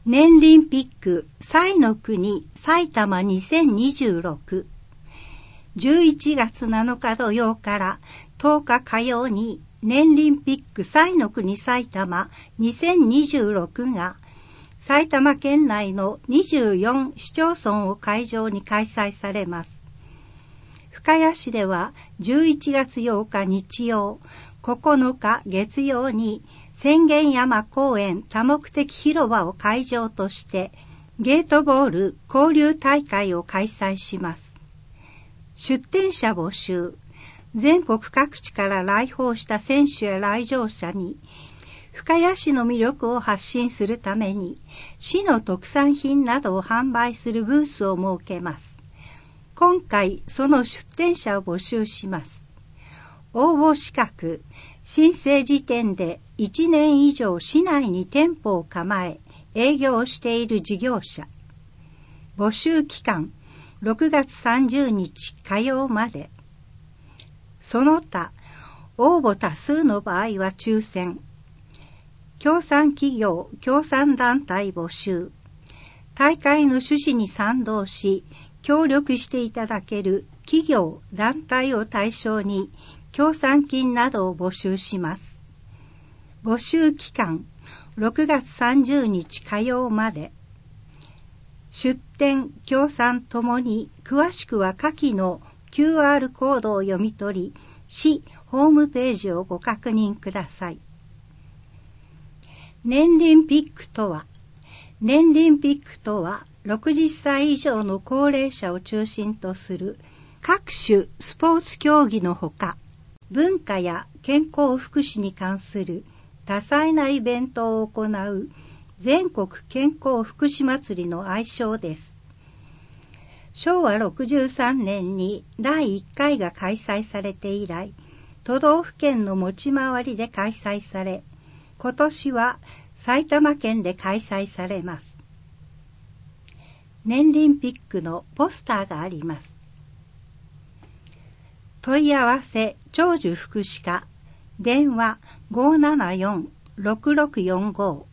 年リンピック彩の国埼玉2026 11月7日土曜から10日火曜に年リンピック彩の国埼玉2026が埼玉県内の24市町村を会場に開催されます。深谷市では11月8日日曜、9日月曜に浅間山公園多目的広場を会場としてゲートボール交流大会を開催します。出展者募集。全国各地から来訪した選手や来場者に深谷市の魅力を発信するために市の特産品などを販売するブースを設けます。今回その出展者を募集します。応募資格。申請時点で1年以上市内に店舗を構え営業している事業者。募集期間6月30日火曜まで。その他、応募多数の場合は抽選。協賛企業、協賛団体募集。大会の趣旨に賛同し、協力していただける企業、団体を対象に、協賛金などを募集します。募集期間、6月30日火曜まで。出展、協賛ともに、詳しくは下記のQR コードを読み取り、市ホームページをご確認ください。年リンピックとは、年リンピックとは、60歳以上の高齢者を中心とする各種スポーツ競技のほか、文化や健康福祉に関する多彩なイベントを行う全国健康福祉祭りの愛称です。昭和63年に第1回が開催されて以来、都道府県の持ち回りで開催され、今年は埼玉県で開催されます。年リンピックのポスターがあります。問い合わせ長寿福祉課、電話 574-6645